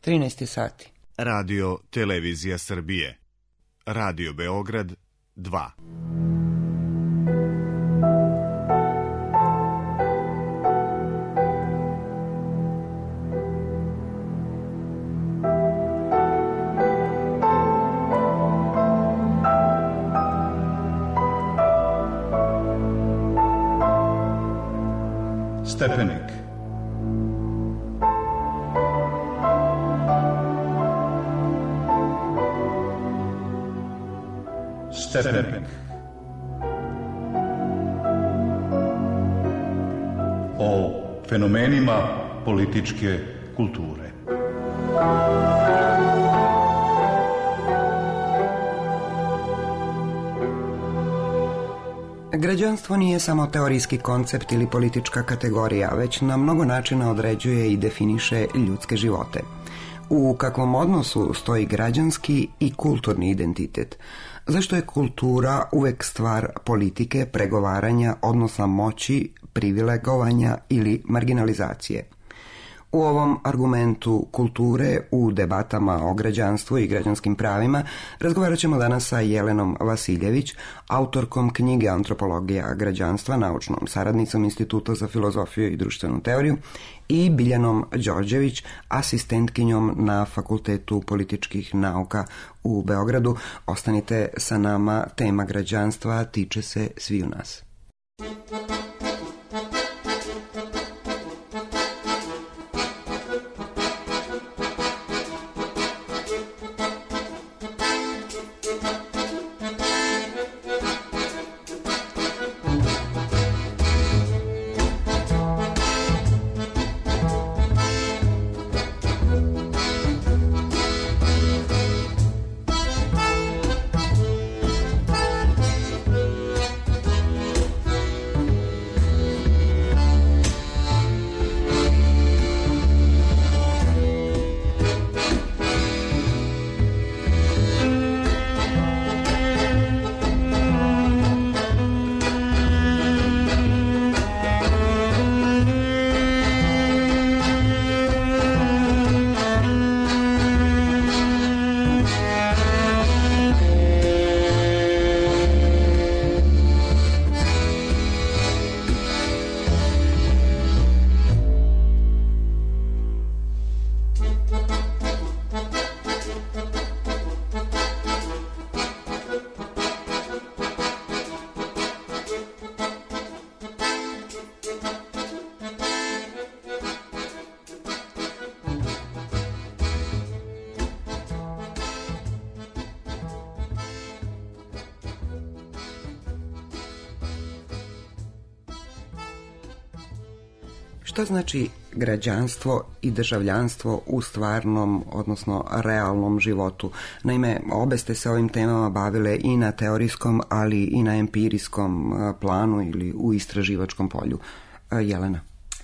13 sati. Radio Televizija Srbije. Radio Beograd 2. Stepenik. Stepenik. O fenomenima političke kulture. Građanstvo nije samo teorijski koncept ili politička kategorija, već na mnogo načina određuje i definiše ljudske živote. U kakvom odnosu stoji građanski i kulturni identitet? Zašto je kultura uvek stvar politike, pregovaranja, odnosa moći, privilegovanja ili marginalizacije? U ovom argumentu kulture u debatama o građanstvu i građanskim pravima razgovarat ćemo danas sa Jelenom Vasiljević, autorkom knjige Antropologija građanstva, naučnom saradnicom Instituta za filozofiju i društvenu teoriju, i Biljanom Đorđević, asistentkinjom na Fakultetu političkih nauka u Beogradu. Ostanite sa nama, tema građanstva tiče se sviju nas. Šta znači građanstvo i državljanstvo u stvarnom, odnosno realnom životu? Naime, obe ste se ovim temama bavile i na teorijskom, ali i na empirijskom planu ili u istraživačkom polju. Jelena?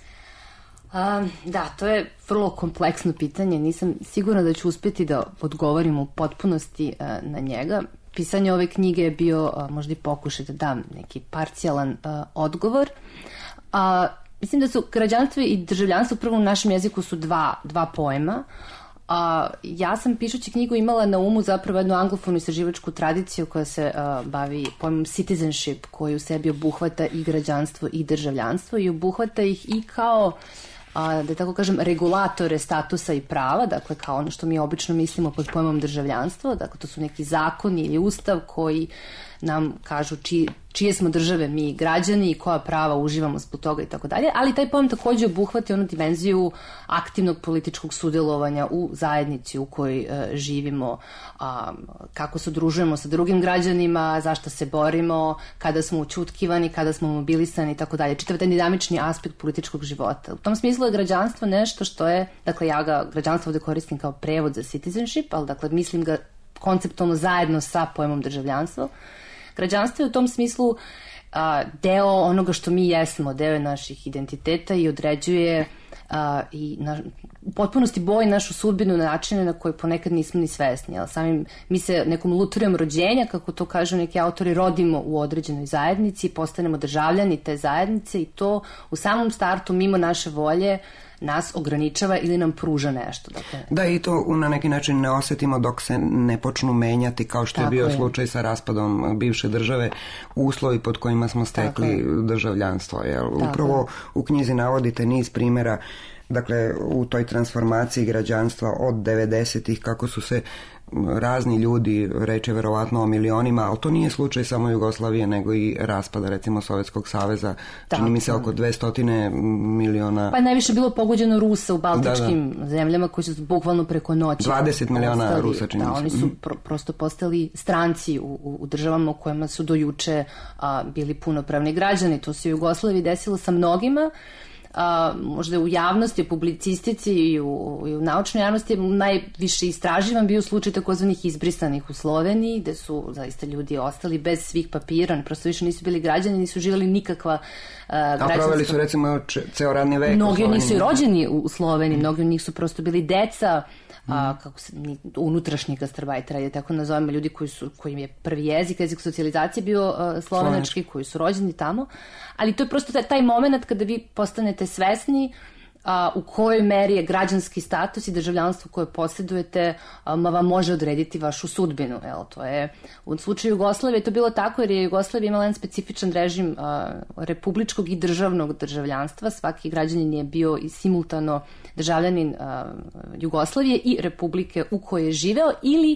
Da, to je vrlo kompleksno pitanje. Nisam sigurna da ću uspjeti da odgovorim u potpunosti na njega. Pisanje ove knjige je bio možda i pokušaj da dam neki parcijalan odgovor. Mislim da su građanstvo i državljanstvo prvo u našem jeziku su dva pojma. Ja sam pišući knjigu imala na umu zapravo jednu anglofonu istraživačku tradiciju koja se bavi pojmom citizenship, koji u sebi obuhvata i građanstvo i državljanstvo i obuhvata ih i kao, da tako kažem, regulatore statusa i prava, dakle kao ono što mi obično mislimo pod pojmom državljanstvo, dakle to su neki zakoni ili ustav koji nam kažu čije smo države mi građani i koja prava uživamo zbog toga i tako dalje, ali taj pojam takođe obuhvati onu dimenziju aktivnog političkog sudjelovanja u zajednici u kojoj živimo, kako se udružujemo sa drugim građanima, zašto se borimo, kada smo ućutkivani, kada smo mobilisani i tako dalje. Čitav taj dinamični aspekt političkog života. U tom smislu je građanstvo nešto što je, dakle ja ga građanstvo ovde koristim kao prevod za citizenship, ali dakle mislim ga konceptualno zajedno sa pojmom državljanstvo. Građanstvo je u tom smislu deo onoga što mi jesmo, deo je naših identiteta i određuje u potpunosti boji našu sudbinu na načine na koje ponekad nismo ni svesni. Ali samim mi se nekom luterijom rođenja, kako to kažu neki autori, rodimo u određenoj zajednici, postanemo državljani te zajednice i to u samom startu mimo naše volje nas ograničava ili nam pruža nešto. Dakle, da, i to na neki način ne osetimo dok se ne počnu menjati, kao što je bio slučaj sa raspadom bivše države, uslovi pod kojima smo stekli državljanstvo. Upravo u knjizi navodite niz primjera, dakle, u toj transformaciji građanstva od 90-ih, kako su se razni ljudi, reče verovatno o milionima, ali to nije slučaj samo Jugoslavije, nego i raspada, recimo, Sovjetskog saveza, čini mi se oko 200 miliona. Pa najviše bilo pogođeno Rusa u baltičkim zemljama koji su bukvalno preko noći 20 miliona Rusa, čini mi se. Oni su prosto postali stranci u državama u kojima su do juče bili punopravni građani. To se u Jugoslaviji desilo sa mnogima. Možda u javnosti, u publicistici i u naučnoj javnosti najviše istraživan bio slučaj takozvanih izbrisanih u Sloveniji, gde su zaista ljudi ostali bez svih papira, prosto više nisu bili građani, nisu živjeli nikakva građanska. A proveli su recimo ceo radni vek. Mnogi od njih su i rođeni u Sloveniji, mnogi od njih su prosto bili deca kako se unutrašnjih gastarbajtera, je tako nazovemo, ljudi koji je prvi jezik socijalizacije bio slovenački, koji su rođeni tamo, ali to je prosto taj moment kada vi postanete svesni u kojoj meri je građanski status i državljanstvo koje posjedujete vam može odrediti vašu sudbinu. To je, u slučaju Jugoslavije to bilo tako jer je Jugoslavija imala jedan specifičan režim republičkog i državnog državljanstva. Svaki građanin je bio i simultano državljanin Jugoslavije i republike u kojoj je živeo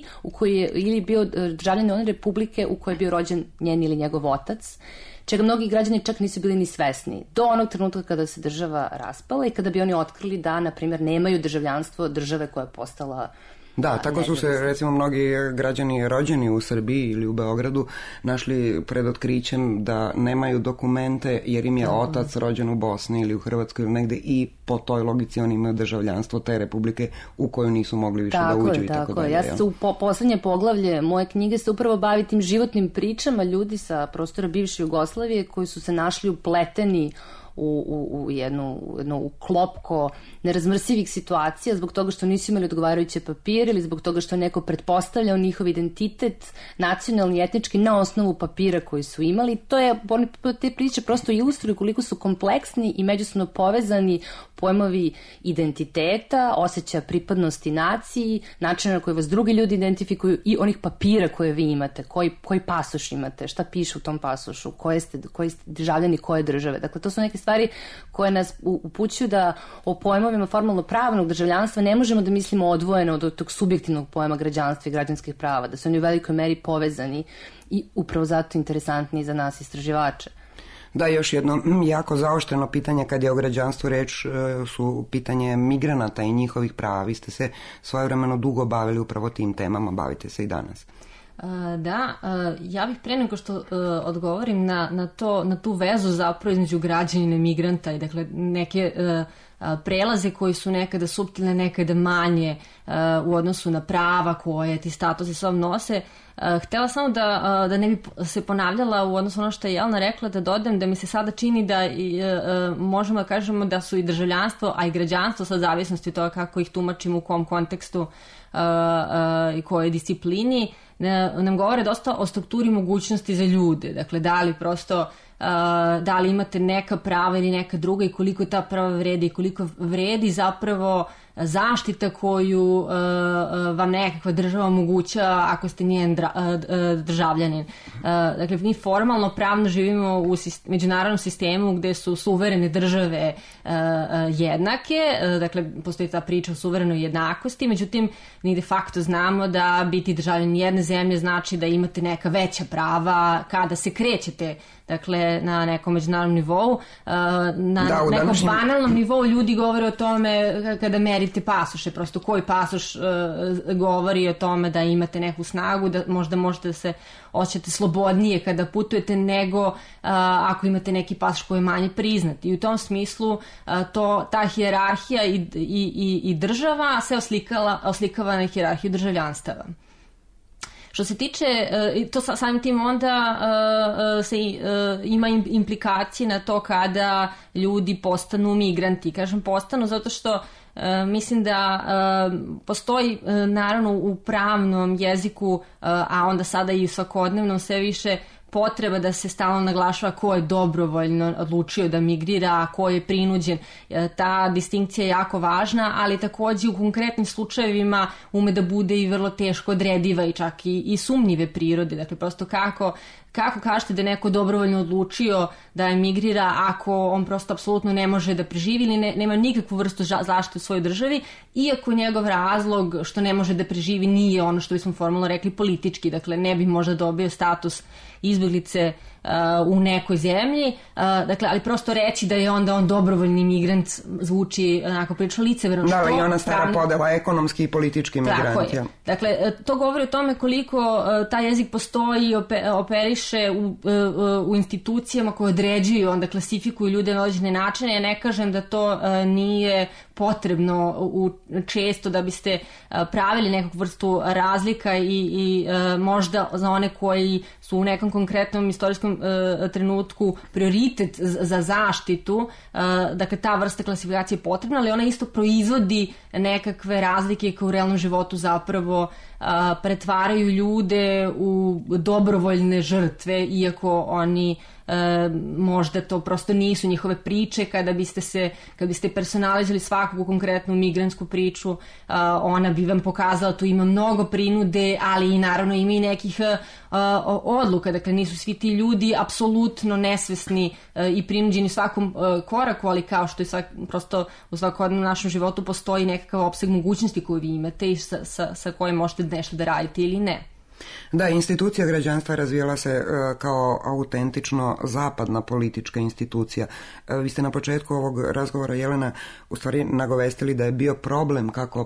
ili bio državljanin one republike u kojoj je bio rođen njen ili njegov otac, čega mnogi građani čak nisu bili ni svesni. Do onog trenutka kada se država raspala i kada bi oni otkrili da, na primjer, nemaju državljanstvo države koja je postala. Da, tako su se, recimo, mnogi građani rođeni u Srbiji ili u Beogradu našli pred otkrićem da nemaju dokumente jer im je otac rođen u Bosni ili u Hrvatskoj ili negde i po toj logici oni imaju državljanstvo te republike u koju nisu mogli više da uđu i tako dalje. Ja se u poslednje poglavlje moje knjige se upravo bavi tim životnim pričama ljudi sa prostora bivše Jugoslavije koji su se našli upleteni u jedno klopko nerazmrsivih situacija zbog toga što nisu imali odgovarajuće papire ili zbog toga što neko pretpostavljao njihov identitet nacionalni i etnički na osnovu papira koji su imali. Te priče prosto ilustruju koliko su kompleksni i međusobno povezani pojmovi identiteta, osjećaja pripadnosti naciji, načina na koji vas drugi ljudi identifikuju i onih papira koje vi imate, koji pasoš imate, šta piše u tom pasošu, koji ste državljani koje države. Dakle, to su neke stvari koje nas upućuju da o pojmovima formalno pravnog državljanstva ne možemo da mislimo odvojeno od tog subjektivnog pojma građanstva i građanskih prava, da su oni u velikoj meri povezani i upravo zato interesantni za nas istraživače. Da, još jedno jako zaoštreno pitanje kad je o građanstvu reč su pitanje migranata i njihovih prava. Vi ste se svojevremeno dugo bavili upravo tim temama, bavite se i danas. Da, ja bih pre nego što odgovorim na tu vezu zapravo između građanina i migranta i dakle neke prelaze koji su nekada suptilne, nekada manje u odnosu na prava koje ti statusi sobom nose. Htela samo da ne bi se ponavljala u odnosu ono što je Jelena rekla, da dodam da mi se sada čini da možemo da kažemo da su i državljanstvo, a i građanstvo sa zavisnosti od toga kako ih tumačimo, u kom kontekstu i kojoj disciplini, nam govore dosta o strukturi mogućnosti za ljude. Dakle, da li imate neka prava ili neka druga i koliko ta prava vredi i koliko vredi zapravo zaštita koju vam nekakva država omogućava ako ste njen državljanin. Dakle, mi formalno pravno živimo u međunarodnom sistemu gde su suverene države jednake, dakle, postoji ta priča o suverenoj jednakosti, međutim, mi de facto znamo da biti državljanin jedne zemlje znači da imate neka veća prava kada se krećete, dakle, na nekom međunarodnom nivou. Na nekom banalnom nivou ljudi govore o tome kada merite pasoše, prosto koji pasoš govori o tome da imate neku snagu, da možda možete da se osjećate slobodnije kada putujete nego ako imate neki pasoš koji je manje priznat. I u tom smislu ta hijerarhija i država se oslikava na hijerarhiju državljanstava. Što se tiče, to samim tim onda se ima implikacije na to kada ljudi postanu migranti. Kažem postanu zato što mislim da postoji naravno u pravnom jeziku, a onda sada i u svakodnevnom sve više potreba da se stalno naglašava ko je dobrovoljno odlučio da migrira, a ko je prinuđen. Ta distinkcija je jako važna, ali takođe u konkretnim slučajevima ume da bude i vrlo teško odrediva i čak i sumnjive prirode. Dakle, prosto kako kažete da je neko dobrovoljno odlučio da emigrira ako on prosto apsolutno ne može da preživi ili nema nikakvu vrstu zaštite u svojoj državi, iako njegov razlog što ne može da preživi nije ono što bismo formalno rekli politički, dakle ne bi možda dobio status izbjeglice u nekoj zemlji, dakle, ali prosto reći da je onda on dobrovoljni migrant zvuči onako prilično licemerno. Da, i ona stara podela ekonomski i politički migranti. Dakle, to govori o tome koliko taj jezik postoji i operiše u institucijama koje određuju, onda klasifikuju ljude na određene načine. Ja ne kažem da to nije potrebno često da biste pravili nekog vrstu razlika i možda za one koji su u nekom konkretnom istorijskom trenutku prioritet za zaštitu, dakle ta vrsta klasifikacije je potrebna, ali ona isto proizvodi nekakve razlike koje u realnom životu zapravo pretvaraju ljude u dobrovoljne žrtve, iako oni možda to prosto nisu njihove priče. Kada biste personalizali svaku konkretnu migrantsku priču, ona bi vam pokazala tu ima mnogo prinude, ali i naravno ima i nekih odluka. Dakle, nisu svi ti ljudi apsolutno nesvesni i prinuđeni svakom koraku, ali kao što je prosto u svakodnevnom našem životu postoji nekakav opseg mogućnosti koju vi imate i sa kojim možete nešto da radite ili ne. Da, institucija građanstva razvijala se kao autentično zapadna politička institucija. Vi ste na početku ovog razgovora, Jelena, u stvari nagovestili da je bio problem kako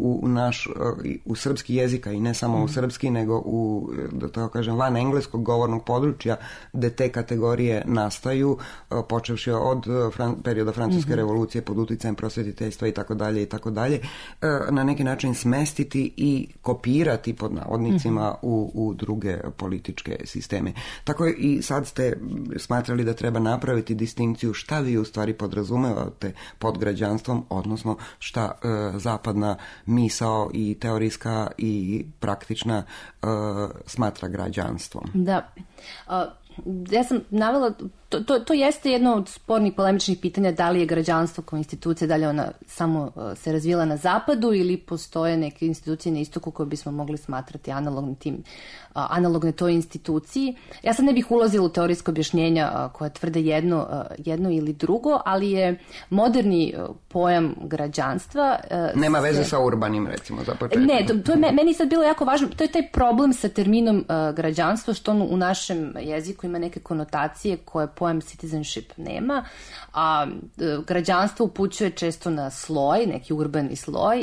u srpski jezika i ne samo u srpski, nego da tako kažem, van engleskog govornog područja gde te kategorije nastaju, počevši od perioda Francuske revolucije pod uticajem prosvetiteljstva i tako dalje, na neki način smestiti i kopirati pod navodnicima u druge političke sisteme. Tako i sad ste smatrali da treba napraviti distinkciju šta vi u stvari podrazumevate pod građanstvom, odnosno šta zapadna misao i teorijska i praktična smatra građanstvom. Da. Ja sam navela, to jeste jedno od spornih polemičnih pitanja, da li je građanstvo kao institucija, da li ona samo se razvijela na zapadu ili postoje neke institucije na istoku koje bismo mogli smatrati analogne toj instituciji. Ja sad ne bih ulazila u teorijsko objašnjenja koja tvrde jedno ili drugo, ali je moderni pojam građanstva... Nema veze sa urbanim, recimo, za početak. Ne, to je meni sad bilo jako važno. To je taj problem sa terminom građanstva, što on u našem jeziku ima neke konotacije koje pojam citizenship nema, a građanstvo upućuje često na sloj, neki urbani sloj,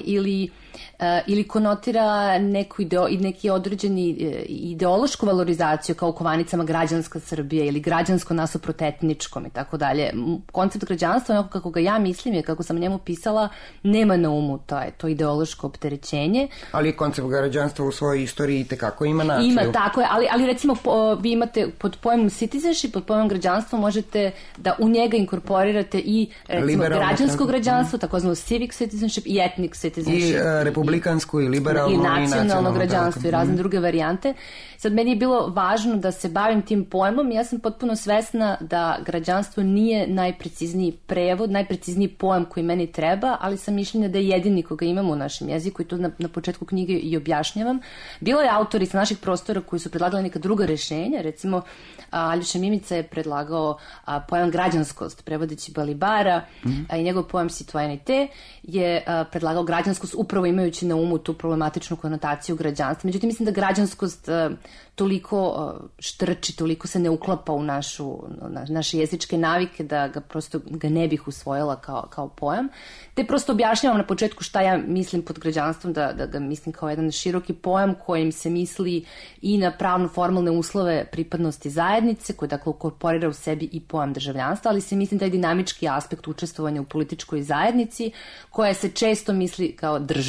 ili konotira neki određeni ideološku valorizaciju kao u kovanicama građanska Srbija ili građansko nasuprot etničkom i tako dalje. Koncept građanstva, onako kako ga ja mislim i kako sam njemu pisala, nema na umu to ideološko opterećenje. Ali koncept građanstva u svojoj istoriji itekako ima naciju. Ima, tako je, ali recimo vi imate pod pojmom citizenship, pod pojmom građanstva možete da u njega inkorporirate i recimo građansko građanstvo, takozvano civic citizenship i ethnic citizenship. I republikansku i liberalno i nacionalno građanstvo i razne druge varijante. Sad, meni je bilo važno da se bavim tim pojmom. Ja sam potpuno svesna da građanstvo nije najprecizniji prevod, najprecizniji pojam koji meni treba, ali sam mišljenja da je jedini koga imamo u našem jeziku i to na početku knjige i objašnjavam. Bilo je autori sa naših prostora koji su predlagali neka druga rešenja. Recimo, Aljoša Mimica je predlagao pojam građanskost, prevodeći Balibara, i njegov pojam citoyenite je predlagao građanskost upravo imajući na umu tu problematičnu konotaciju građanstva. Međutim, mislim da građanskost toliko štrči, toliko se ne uklapa u naše jezičke navike da ga ne bih usvojila kao pojam. Te prosto objašnjavam na početku šta ja mislim pod građanstvom, da ga mislim kao jedan široki pojam kojim se misli i na pravno formalne uslove pripadnosti zajednice, koji dakle ukorporira u sebi i pojam državljanstva, ali se mislim da je dinamički aspekt učestvovanja u političkoj zajednici, koja se često misli kao država,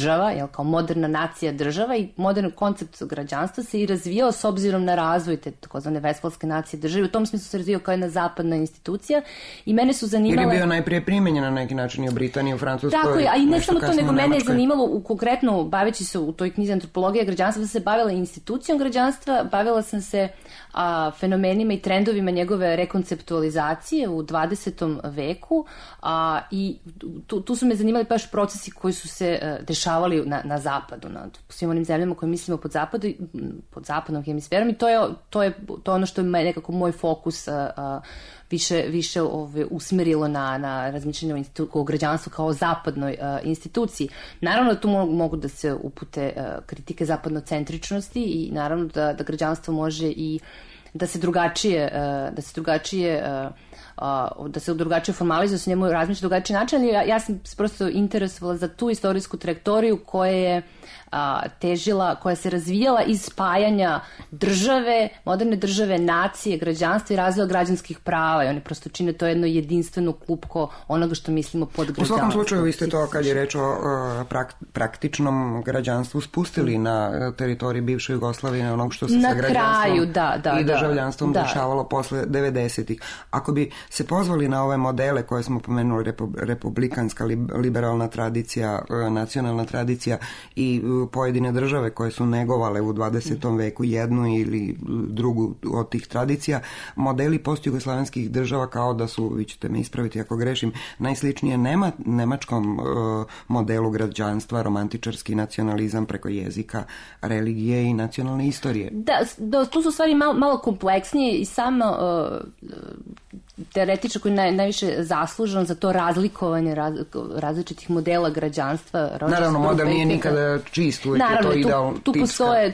država, jel, kao moderna nacija država, i modern koncept građanstva se i razvijao s obzirom na razvoj te takozvane vestfalske nacije države. U tom smislu se razvijao kao jedna zapadna institucija i mene su zanimale... Ili je bio najprije primenjen na neki način i u Britaniji, u Francuskoj. Tako je, a i ne samo to, nego mene je zanimalo konkretno, baveći se u toj knjizi Antropologija građanstva, da se bavila institucijom građanstva, bavila sam se fenomenima i trendovima njegove rekonceptualizacije u 20. veku i tu su me zanimali baš procesi koji su se dešavali na zapadu, na svim onim zemljama koje mislimo pod zapadnom hemisferom, i to je ono što je nekako moj fokus više usmerilo na razmišljanje o građanstvu kao zapadnoj instituciji. Naravno da tu mogu da se upute kritike zapadnocentričnosti i naravno da građanstvo može i da se drugačije formalizuje, da se njemu razmišlja drugačiji način, ali ja sam se prosto interesovala za tu istorijsku trajektoriju koja je težila, koja se razvijala iz spajanja države, moderne države, nacije, građanstva i razvoja građanskih prava, i oni prosto čine to jedno jedinstveno klupko onoga što mislimo pod građanstvom. U svakom slučaju vi ste to, kad je reč o praktičnom građanstvu, spustili na teritoriji bivše Jugoslavije, na onog što se sa građanstvom i državljanstvom dešavalo posle 90-ih. Ako bi se pozvali na ove modele koje smo pomenuli, republikanska, liberalna tradicija, nacionalna tradicija i pojedine države koje su negovale u 20. veku jednu ili drugu od tih tradicija, modeli postjugoslavenskih država kao da su, vi ćete me ispraviti ako grešim, najsličnije nemačkom modelu građanstva, romantičarski nacionalizam preko jezika, religije i nacionalne istorije. Da, tu su stvari malo kompleksnije i samo teoretičar koji je najviše zaslužan za to razlikovanje različitih modela građanstva. Naravno, model nije nikada čist, uvijek je to ideal tipska.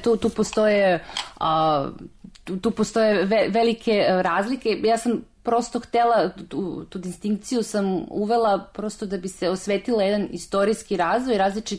Tu postoje velike razlike. Ja sam prosto htela, tu distinkciju sam uvela prosto da bi se osvetila jedan istorijski razvoj,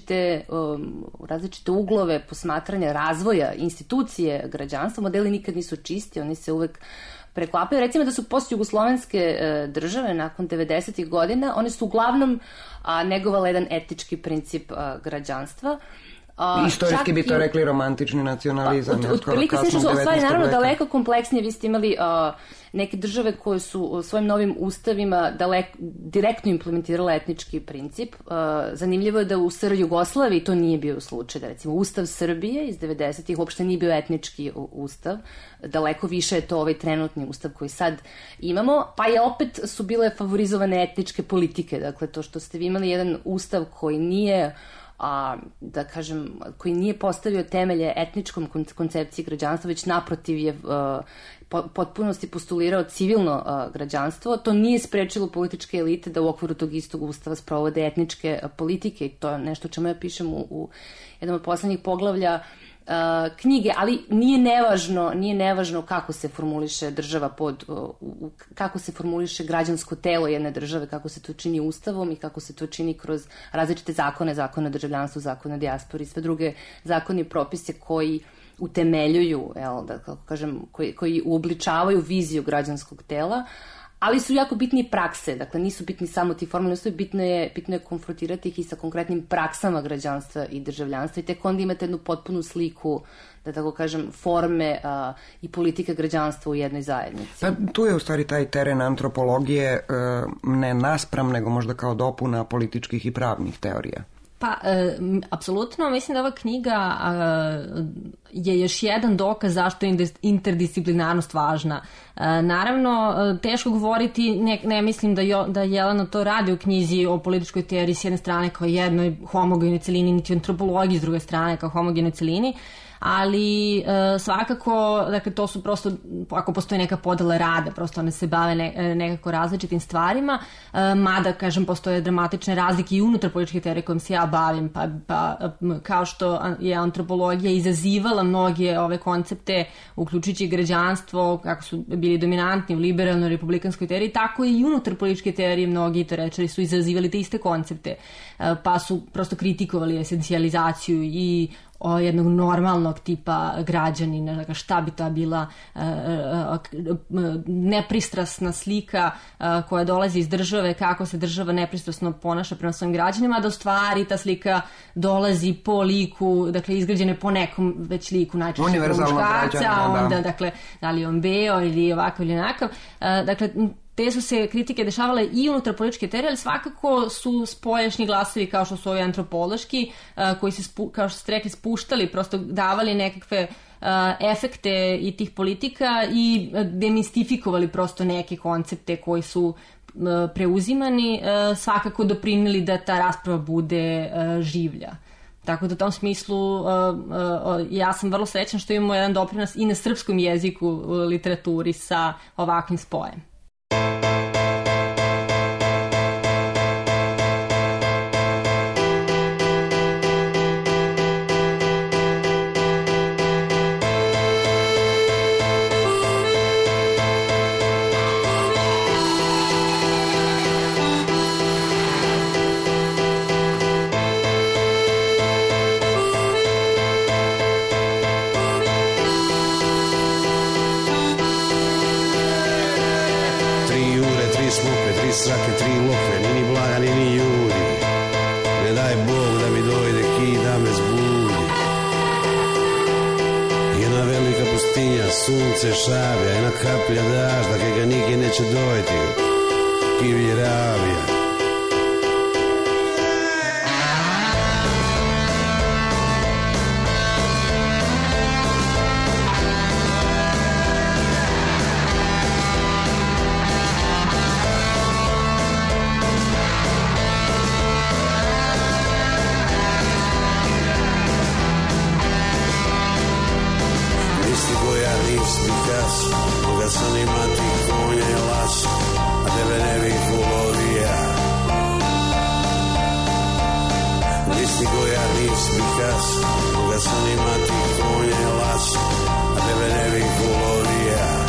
različite uglove posmatranja razvoja institucije građanstva. Modeli nikad nisu čisti, oni se uvek preklapaju. Recimo da su postjugoslovenske države nakon 90. godina, one su uglavnom negovale jedan etički princip građanstva. Istorijski bi to rekli romantični nacionalizam. Otprilike se što stvari naravno daleko kompleksnije. Vi ste imali neke države koje su svojim novim ustavima direktno implementirale etnički princip. Zanimljivo je da u SR Jugoslaviji to nije bio slučaj. Da recimo Ustav Srbije iz 90-ih uopšte nije bio etnički ustav. Daleko više je to ovaj trenutni ustav koji sad imamo. Pa je opet su bile favorizovane etničke politike. Dakle, to što ste vi imali jedan ustav koji nije da kažem, koji nije postavio temelje etničkom koncepciji građanstva, već naprotiv je potpunosti postulirao civilno građanstvo. To nije sprečilo političke elite da u okviru tog istog ustava sprovode etničke politike, i to je nešto o čemu ja pišem u jednom od poslednjih poglavlja knjige, ali nije nevažno kako se formuliše država kako se formuliše građansko telo jedne države, kako se to čini ustavom i kako se to čini kroz različite zakone o državljanstvu, zakone o dijaspori i sve druge zakone i propise koji utemeljuju, da kako kažem, koji uobličavaju viziju građanskog tela, ali su jako bitni prakse, dakle nisu bitni samo ti formalni uslovi, bitno je konfrontirati ih i sa konkretnim praksama građanstva i državljanstva, i tek onda imate jednu potpunu sliku, da tako kažem, forme i politike građanstva u jednoj zajednici. Pa, tu je u stvari taj teren antropologije ne naspram, nego možda kao dopuna političkih i pravnih teorija. Pa, apsolutno, mislim da ova knjiga je još jedan dokaz zašto je interdisciplinarnost važna. Naravno, teško govoriti, ne mislim da Jelena to radi u knjizi o političkoj teoriji s jedne strane kao jednoj homogenoj celini, niti antropologiji s druge strane kao homogenoj celini, ali svakako, dakle, to su prosto, ako postoji neka podela rada, prosto one se bave nekako različitim stvarima, mada, kažem, postoje dramatične razlike i unutar političke teorije kojom se ja bavim, pa kao što je antropologija izazivala mnoge ove koncepte, uključujući građanstvo, kako su bili dominantni u liberalnoj republikanskoj teoriji, tako i unutar političke teorije mnogi teoretičari su izazivali te iste koncepte, pa su prosto kritikovali esencijalizaciju i jednog normalnog tipa građanina, šta bi ta bila nepristrasna slika koja dolazi iz države, kako se država nepristrasno ponaša prema svojim građanima, da u stvari ta slika dolazi po liku, dakle izgrađene po nekom već liku, najčešće muškarca, onda dakle da li on beo ili ovakav ili onakav, dakle te su se kritike dešavale i unutar političke teorije, ali svakako su spoljašnji glasovi kao što su ovi antropološki, koji se, kao što ste rekli, spuštali, prosto davali nekakve efekte i tih politika i demistifikovali prosto neke koncepte koji su preuzimani, svakako doprinijeli da ta rasprava bude življa. Tako da u tom smislu ja sam vrlo srećna što imamo jedan doprinos i na srpskom jeziku literaturi sa ovakvim spojem. Svake 3 lokve, ni blaga, ni ljudi. Ne daj Bog da mi dojde ki da me zbudi. Jedna velika pustinja, sunce šavlja, jedna kaplja dažda, kaj ga nigdje neće dojti. Kivi ravija. Koga sam imati konja i las, a tebe ne bih ulovija. Listi koja nis Pikas, koga sam imati konja i las, a tebe ne bih ulovija.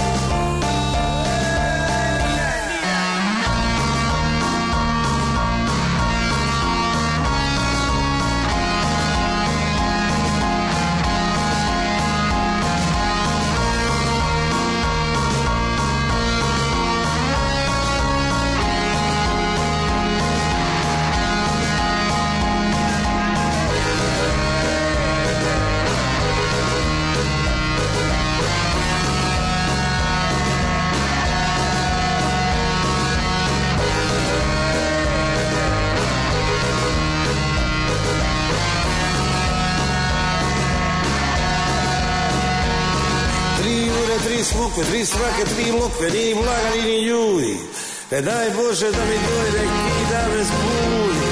Smokve, 3 svake, 3 lokve, ni blaga, ni ljudi. E daj Bože da mi dojde ki da me zbudi.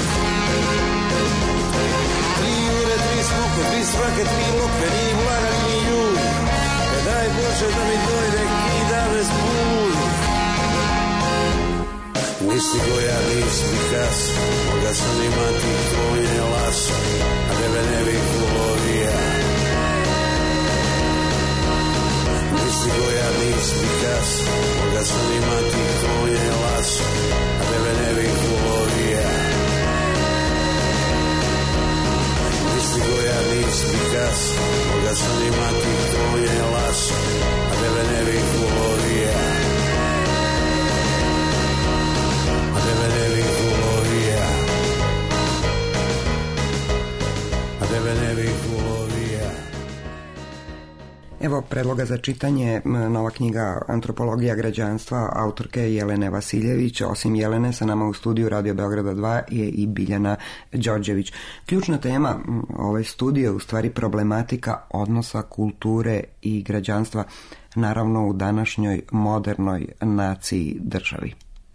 3 ure, 3 smokve, 3 svake, 3 lokve, ni blaga, ni ljudi. E daj Bože da mi dojde ki da me zbudi. Nisi koja nis Pikas, moga sam imati konja i las, a tebe ne bih ulovija. Nisi koja nis Pikas, moga sam imati konja i las, a tebe ne bih ulovija. Nisi koja nis Pikas, moga sam imati konja i las, a tebe ne bih ulovija. A tebe ne bih ulovija. A tebe ne bih ulovija. Evo predloga za čitanje, nova knjiga Antropologija građanstva autorke Jelene Vasiljević. Osim Jelene, sa nama u studiju Radio Beograda 2 je i Biljana Đorđević. Ključna tema ove studije je u stvari problematika odnosa kulture i građanstva, naravno u današnjoj modernoj naciji državi.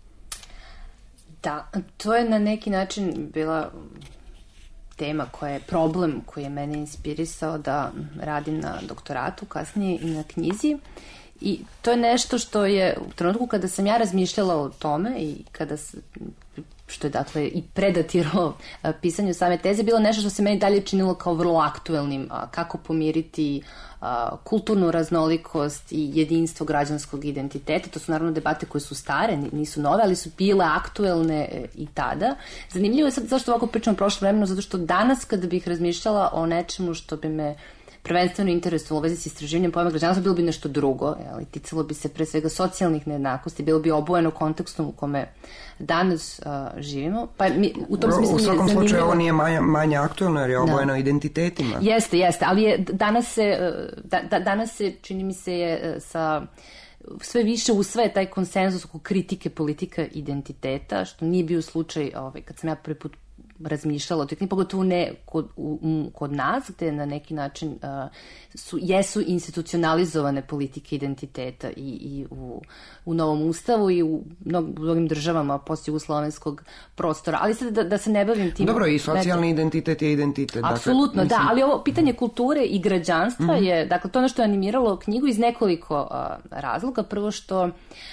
Da, to je na neki način bila tema koja je problem koji je mene inspirisao da radim na doktoratu, kasnije i na knjizi. I to je nešto što je u trenutku kada sam ja razmišljala o tome i kada što je dakle i predatiralo pisanju same teze, bilo nešto što se meni dalje činilo kao vrlo aktuelnim, kako pomiriti kulturnu raznolikost i jedinstvo građanskog identiteta. To su naravno debate koje su stare, nisu nove, ali su bile aktuelne i tada. Zanimljivo je sad zašto ovako pričam o prošlom vremenu, zato što danas kada bih razmišljala o nečemu što bi me prvenstveno interesovalo u vezi s istraživanjem pojma građanstva, bilo bi nešto drugo, ticalo bi se pre svega socijalnih nejednakosti, bilo bi obojeno kontekstom u kome danas živimo. Pa u tom smislu u svakom slučaju ovo nije manje aktuelno jer je obojeno identitetima. Jeste, ali danas se čini mi se sa sve više usvaja taj konsenzus oko kritike politika identiteta, što nije bio slučaj kad sam ja prvi put razmišljala o toj knjigi, pogotovo ne kod nas, gde na neki način jesu institucionalizovane politike identiteta i u Novom ustavu i u mnogim državama post-jugoslovenskog prostora. Ali sad da se ne bavim tim... Dobro, i socijalni identitet je identitet. Apsolutno, dakle, da, ali ovo pitanje kulture i građanstva je, dakle, to ono što je animiralo knjigu iz nekoliko razloga. Prvo što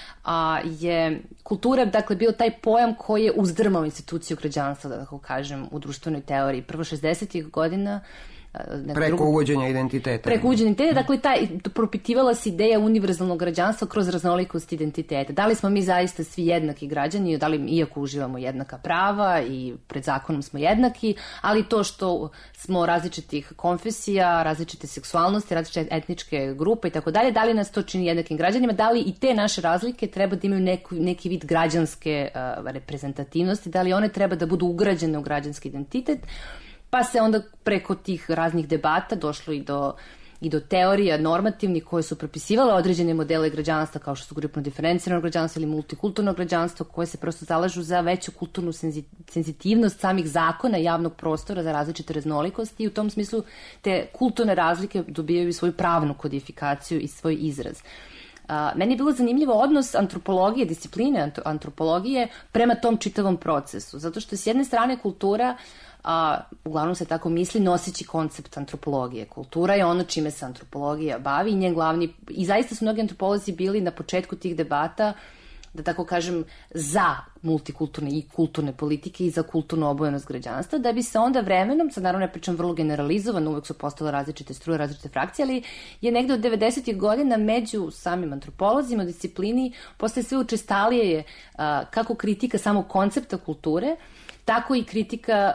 je kultura, dakle, bio taj pojam koji je uzdrmao instituciju građanstva, da tako kažem, u društvenoj teoriji. Prvo 60-ih godina preko uvođenja identiteta. Dakle, propitivala se ideja univerzalnog građanstva kroz raznolikost identiteta. Da li smo mi zaista svi jednaki građani, da li iako uživamo jednaka prava i pred zakonom smo jednaki, ali to što smo različitih konfesija, različite seksualnosti, različite etničke grupe i tako dalje, da li nas to čini jednakim građanima, da li i te naše razlike treba da imaju neki vid građanske reprezentativnosti, da li one treba da budu ugrađene u građanski identitet. Pa se onda preko tih raznih debata došlo i do teorija normativnih koje su propisivale određene modele građanstva, kao što su grupno diferencirano građanstvo ili multikulturno građanstvo, koje se prosto zalažu za veću kulturnu senzitivnost samih zakona javnog prostora za različite raznolikosti, i u tom smislu te kulturne razlike dobijaju svoju pravnu kodifikaciju i svoj izraz. Meni je bilo zanimljivo odnos antropologije, discipline antropologije prema tom čitavom procesu, zato što s jedne strane kultura, uglavnom se tako misli, noseći koncept antropologije. Kultura je ono čime se antropologija bavi i njen glavni, i zaista su mnogi antropolozi bili na početku tih debata, da tako kažem, za multikulturne i kulturne politike i za kulturnu obojenost građanstva, da bi se onda vremenom, sad naravno ne pričam vrlo generalizovano, uvek su postale različite struje, različite frakcije, ali je negde od 90-ih godina među samim antropolozima u disciplini postaje sve učestalije kako kritika samog koncepta kulture, tako i kritika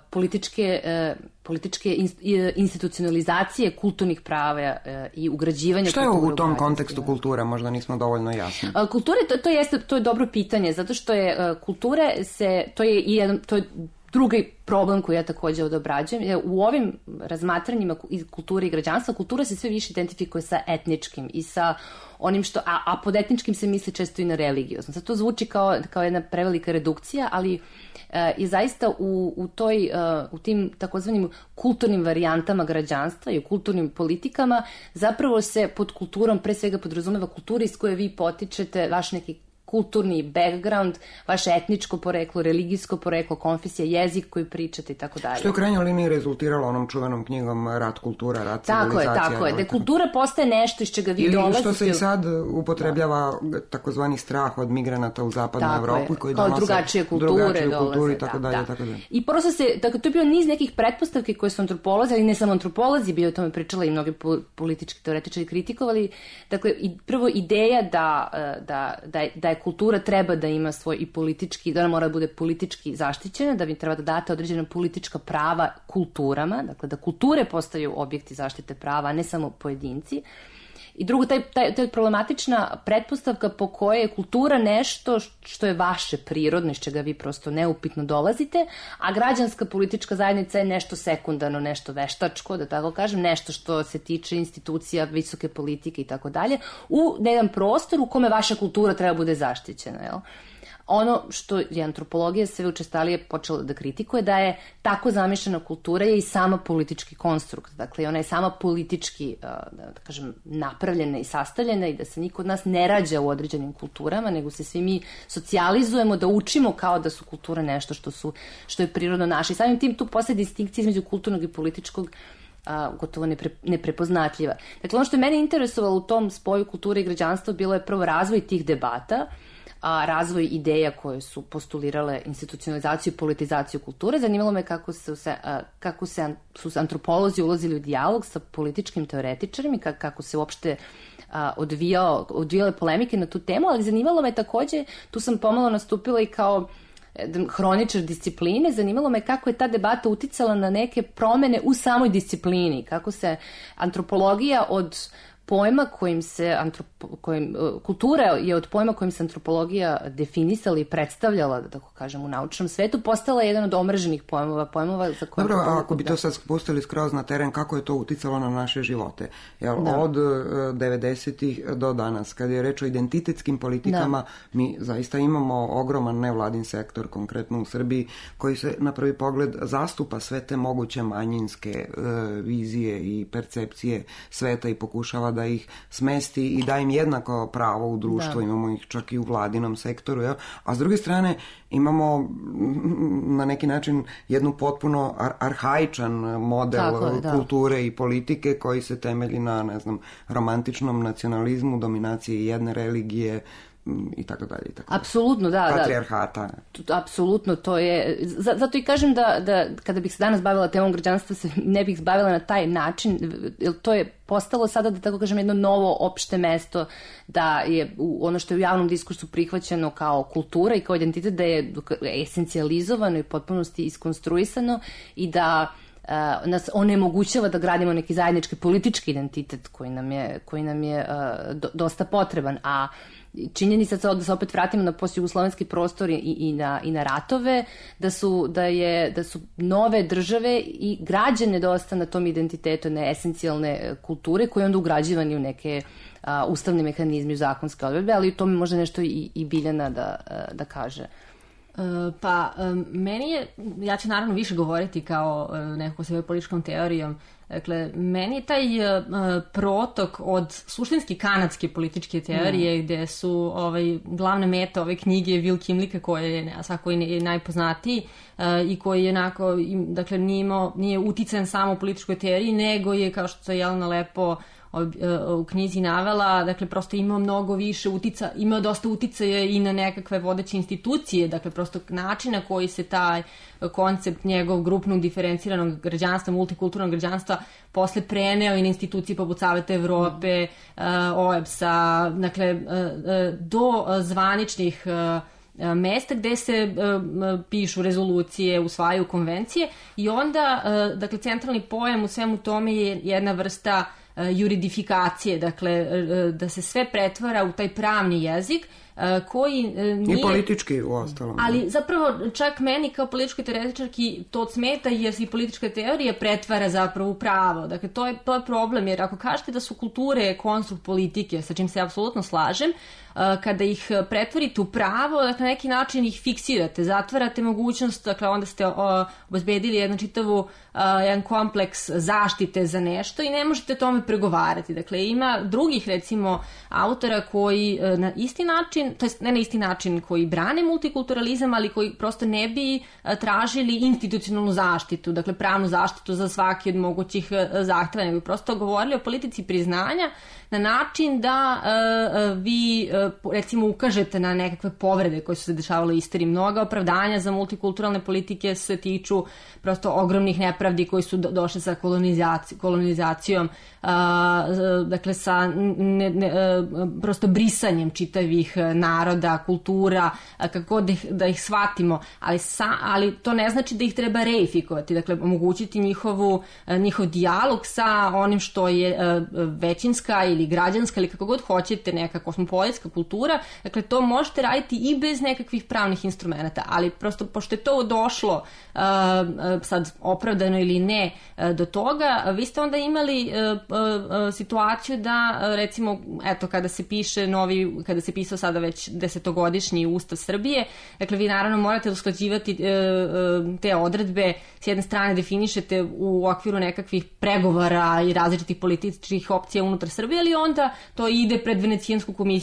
političke institucionalizacije kulturnih prava i ugrađivanja kulture. Šta je u tom kontekstu kultura? Možda nismo dovoljno jasni. Kultura, to je dobro pitanje, zato što je kultura, to je drugi problem koji ja takođe obrađujem. U ovim razmatranjima kulture i građanstva, kultura se sve više identifikuje sa etničkim i sa onim što, a pod etničkim se misli često i na religiozno. Sad to zvuči kao jedna prevelika redukcija, ali je zaista u tim takozvanim kulturnim varijantama građanstva i u kulturnim politikama zapravo se pod kulturom pre svega podrazumeva kultura iz koje vi potičete, vaš neki kulturni background, vaše etničko poreklo, religijsko poreklo, konfesija, jezik koji pričate i tako dalje. Što je u krajnjoj liniji rezultiralo onom čuvenom knjigom Rat kultura, rat civilizacija. Tako je. Da kultura postaje nešto iz čega vi dolazite. Ili što se i sad upotrebljava takozvani strah od migranata u zapadnu Evropu koji donose drugačije kulture i tako dalje. I prosto dakle, to je bio niz nekih pretpostavki koje su antropolozi, ali ne samo antropolozi, bio o tome pričala i mnogi politički teoretičari kritikovali. Dakle, prvo ideja da je kultura treba da ima svoj i politički, da ona mora da bude politički zaštićena, da vi treba da date određena politička prava kulturama, dakle da kulture postaju objekti zaštite prava, a ne samo pojedinci. I drugo, to je problematična pretpostavka po kojoj je kultura nešto što je vaše prirodno, iz čega vi prosto neupitno dolazite, a građanska politička zajednica je nešto sekundarno, nešto veštačko, da tako kažem, nešto što se tiče institucija, visoke politike i tako dalje, u jedan prostor u kome vaša kultura treba bude zaštićena, jel? Ono što je antropologija sve učestalije počela da kritikuje, da je tako zamišljena kultura je i sama politički konstrukt. Dakle, ona je sama politički, da kažem, napravljena i sastavljena i da se niko od nas ne rađa u određenim kulturama, nego se svi mi socijalizujemo da učimo kao da su kulture nešto što je prirodno naše. I samim tim tu postoje distinkcija između kulturnog i političkog gotovo neprepoznatljiva. Dakle, ono što je mene interesovalo u tom spoju kulture i građanstva bilo je prvo razvoj tih debata, razvoj ideja koje su postulirale institucionalizaciju i politizaciju kulture. Zanimalo me kako su antropolozi ulazili u dijalog sa političkim teoretičarima i kako se uopšte odvijale polemike na tu temu, ali zanimalo me takođe, tu sam pomalo nastupila i kao hroničar discipline, zanimalo me kako je ta debata uticala na neke promene u samoj disciplini, kako se antropologija od pojma kultura je od pojma kojim se antropologija definisala i predstavljala, da tako kažem, u naučnom svetu, postala jedan od omraženih pojmova za koje... Dobro, a ako bi to sad spustili skroz na teren, kako je to uticalo na naše živote? Od 90-ih do danas, kad je reč o identitetskim politikama, mi zaista imamo ogroman nevladin sektor, konkretno u Srbiji, koji se na prvi pogled zastupa sve te moguće manjinske vizije i percepcije sveta i pokušava da ih smesti i da im jednako pravo u društvu, imamo ih čak i u vladinom sektoru, a s druge strane imamo na neki način jednu potpuno arhaičan model kulture i politike koji se temelji na, ne znam, romantičnom nacionalizmu, dominaciji jedne religije i tako dalje. Apsolutno, patrijarhata. Apsolutno, to je... Zato i kažem da kada bih se danas bavila temom građanstva, se ne bih bavila na taj način, jer to je postalo sada, da tako kažem, jedno novo opšte mesto, da je ono što je u javnom diskursu prihvaćeno kao kultura i kao identitet, da je esencijalizovano i potpunosti iskonstruisano i da nas onemogućava da gradimo neki zajednički politički identitet koji nam je dosta potreban, a činjenica da se opet vratimo na postjugoslovenski prostor i na ratove, da su nove države i građane dosta na tom identitetu, ne esencijalne kulture koje onda ugrađivani u neke ustavne mehanizme, u zakonske odredbe, ali to mi može nešto i Biljana da kaže. Meni je, ja ću naravno više govoriti kao neko ko se bavi političkom teorijom, dakle, meni je taj protok od suštinski kanadske političke teorije gde su glavne meta ove knjige Will Kimlicka, koji je najpoznatiji i koji je onako, dakle, nije uticajan samo u političkoj teoriji, nego je, kao što je Jelena lepo u knjizi navela, dakle, prosto imao mnogo više imao dosta uticaja i na nekakve vodeće institucije, dakle, prosto način na koji se taj koncept njegov grupnog diferenciranog građanstva, multikulturnog građanstva posle preneo i na institucije poput Saveta Evrope, OEBS-a, dakle, do zvaničnih mesta gde se pišu rezolucije, usvajaju konvencije i onda, dakle, centralni pojam u svemu tome je jedna vrsta juridifikacije, dakle, da se sve pretvara u taj pravni jezik koji nije... I politički u ostalom. Ali zapravo čak meni kao političkoj teoretičarki to smeta jer se i politička teorija pretvara zapravo u pravo. Dakle, to je problem, jer ako kažete da su kulture konstrukt politike, sa čim se apsolutno slažem, kada ih pretvorite u pravo, dakle, na neki način ih fiksirate, zatvarate mogućnost, dakle, onda ste obezbedili jedan kompleks zaštite za nešto i ne možete tome pregovarati. Dakle, ima drugih, recimo, autora koji na isti način, to jest ne na isti način, koji brane multikulturalizam, ali koji prosto ne bi tražili institucionalnu zaštitu, dakle, pravnu zaštitu za svaki od mogućih zahteva, nego prosto govorili o politici priznanja na način da vi, recimo, ukažete na nekakve povrede koje su se dešavale u istoriji. Mnoga opravdanja za multikulturalne politike se tiču prosto ogromnih nepravdi koji su došle sa kolonizacijom, dakle, sa prosto brisanjem čitavih naroda, kultura, kako da ih shvatimo, ali to ne znači da ih treba reifikovati, dakle, omogućiti njihov dijalog sa onim što je većinska ili građanska ili kako god hoćete, neka kosmopolitska kultura, dakle, to možete raditi i bez nekakvih pravnih instrumenta, ali prosto pošto je to došlo sad opravdano ili ne do toga, vi ste onda imali situaciju da, recimo, eto, kada se pisao sada već 10-godišnji Ustav Srbije, dakle, vi naravno morate usklađivati te odredbe, s jedne strane definišete u okviru nekakvih pregovora i različitih političkih opcija unutar Srbije, ali onda to ide pred Venecijansku komisiju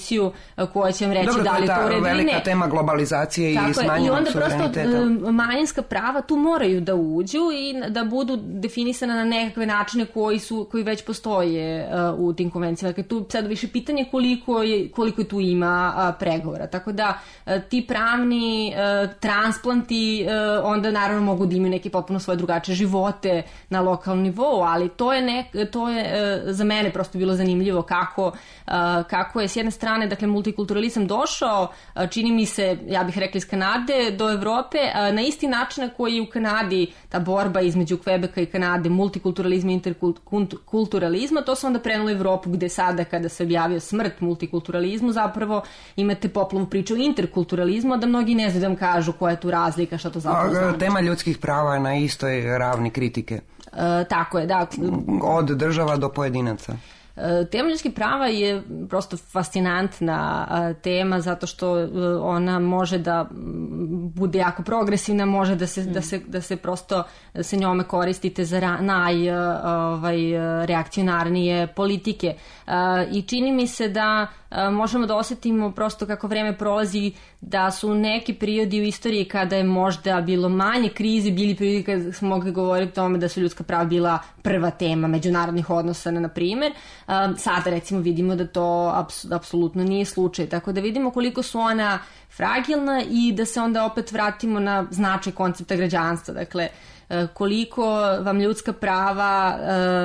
koja će vam reći da li je to u redu ili ne. Velika tema globalizacije i smanjenog suvereniteta. I onda prosto manjinska prava tu moraju da uđu i da budu definisana na nekakve načine koji već postoje u tim konvencijama. Dakle, tu sad više pitanje koliko tu ima pregovora. Tako da ti pravni transplanti onda naravno mogu da imaju neke potpuno svoje drugačije živote na lokalnom nivou, ali to je za mene prosto bilo zanimljivo kako je s jedne strane, dakle, multikulturalizam došao, čini mi se, ja bih rekla iz Kanade do Evrope, na isti način na koji je u Kanadi ta borba između Kvebeka i Kanade, multikulturalizma i interkulturalizma, to se onda prenelo u Evropu, gde sada kada se objavio smrt multikulturalizmu, zapravo imate poplavu priču o interkulturalizmu, da mnogi ne znaju da vam kažu koja je tu razlika, šta to zapravo znači. Tema ljudskih prava je na istoj ravni kritike. Tako je, da. Od država do pojedinaca. Tema ljudskih prava je prosto fascinantna tema zato što ona može da bude jako progresivna, može da se prosto se njome koristite za reakcionarnije politike. I čini mi se da možemo da osetimo prosto kako vreme prolazi, da su neki periodi u istoriji kada je možda bilo manje krizi, bili periodi kada smo mogli govoriti o tome da su ljudska prava bila prva tema međunarodnih odnosa, na primer. Sada recimo vidimo da to apsolutno nije slučaj, tako da vidimo koliko su ona fragilna i da se onda opet vratimo na značaj koncepta građanstva. Dakle, koliko vam ljudska prava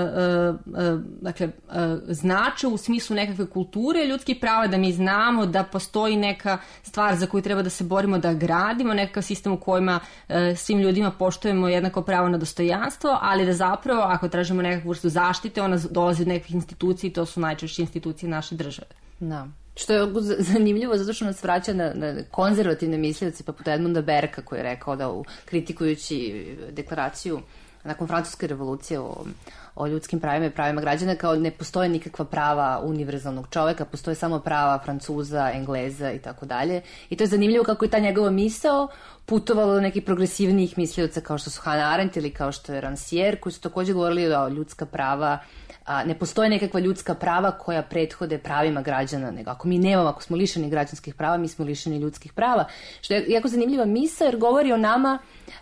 znače u smislu nekakve kulture ljudskih prava, da mi znamo da postoji neka stvar za koju treba da se borimo, da gradimo nekakav sistem u kojima svim ljudima poštujemo jednako pravo na dostojanstvo, ali da zapravo ako tražimo nekakvu vrstu zaštite, ona dolazi od nekakvih institucija i to su najčešće institucije naše države. Da. Što je zanimljivo, zato što nas vraća na konzervativne mislioce, poput Edmunda Berka, koji je rekao da kritikujući deklaraciju nakon Francuske revolucije o ljudskim pravima i pravima građana, kao ne postoje nikakva prava univerzalnog čoveka, postoje samo prava Francuza, Engleza i tako dalje. I to je zanimljivo kako je ta njegova misao putovala do nekih progresivnijih mislioca kao što su Hannah Arendt ili kao što je Rancière, koji su također govorili da ljudska prava ne postoje nekakva ljudska prava koja prethode pravima građana, nego ako mi nemamo, ako smo lišeni građanskih prava, mi smo lišeni ljudskih prava. Što je jako zanimljiva misao, jer govori o nama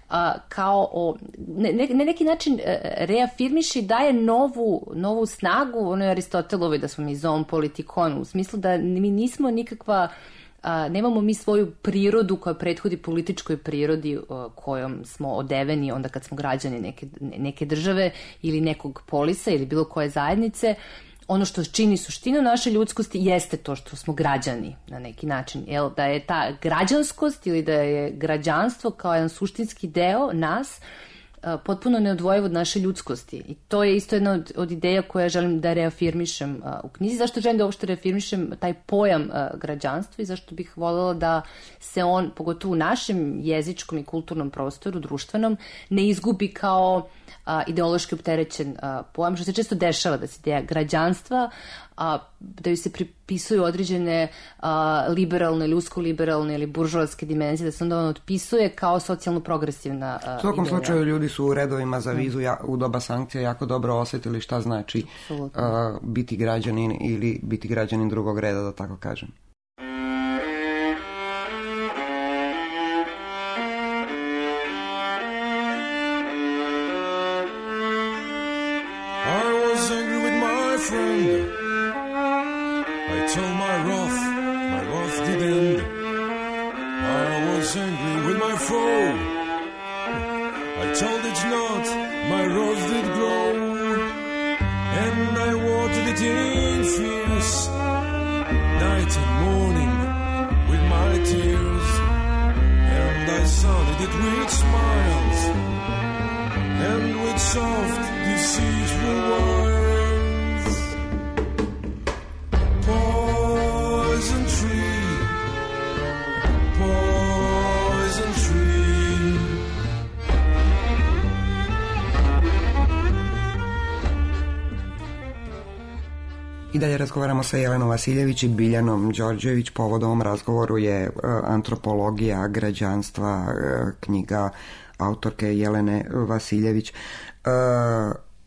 kao o, na neki način reafirmiši, daje novu snagu onoj Aristotelovi da smo mi zoon politikon, u smislu da mi nismo nikakva, nemamo mi svoju prirodu koja prethodi političkoj prirodi kojom smo odeveni onda kad smo građani neke države ili nekog polisa ili bilo koje zajednice. Ono što čini suštinu naše ljudskosti jeste to što smo građani na neki način. Da je ta građanskost ili da je građanstvo kao jedan suštinski deo nas potpuno neodvojivo od naše ljudskosti. I to je isto jedna od ideja koje želim da reafirmišem u knjizi. Zašto želim da uopšte reafirmišem taj pojam građanstva i zašto bih voljela da se on, pogotovo u našem jezičkom i kulturnom prostoru, društvenom, ne izgubi kao ideološki opterećen pojam, što se često dešava, da se ideja građanstva, da ju se pripisuju određene liberalne, ljudsko-liberalne ili buržovatske dimenzije, da se onda on otpisuje kao socijalno progresivna ideja. U svakom slučaju ljudi su u redovima za vizu u doba sankcija jako dobro osjetili šta znači biti građanin ili biti građanin drugog reda, da tako kažem. I dalje razgovaramo sa Jelenom Vasiljević i Biljanom Đorđević. Povodom ovom razgovoru je Antropologija građanstva, knjiga autorke Jelene Vasiljević.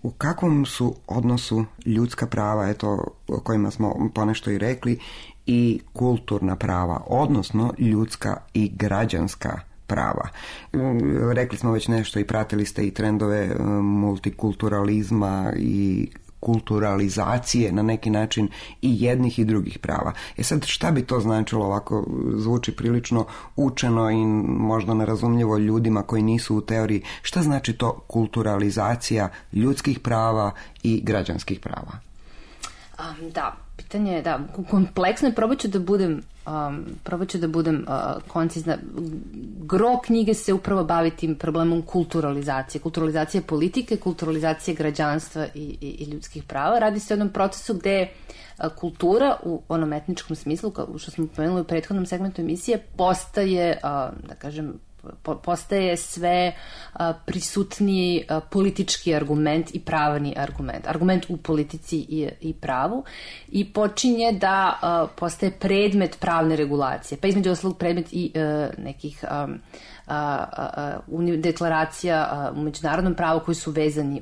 u kakvom su odnosu ljudska prava, eto, o kojima smo ponešto i rekli, i kulturna prava, odnosno ljudska i građanska prava. Rekli smo već nešto i pratili ste i trendove multikulturalizma i kulturalizacije na neki način i jednih i drugih prava. Sad, šta bi to značilo? Ovako zvuči prilično učeno i možda nerazumljivo ljudima koji nisu u teoriji. Šta znači to kulturalizacija ljudskih prava i građanskih prava? Da, pitanje je kompleksno i probat ću da budem koncizna. Gro knjige se upravo bavi tim problemom kulturalizacije politike, kulturalizacije građanstva i ljudskih prava. Radi se o jednom procesu gde kultura u onom etničkom smislu, kao što smo pomenuli u prethodnom segmentu emisije, postaje sve prisutniji politički argument i pravni argument u politici i pravu, i počinje da postaje predmet pravne regulacije, pa između ostalog predmet i nekih deklaracija u međunarodnom pravu koji su vezani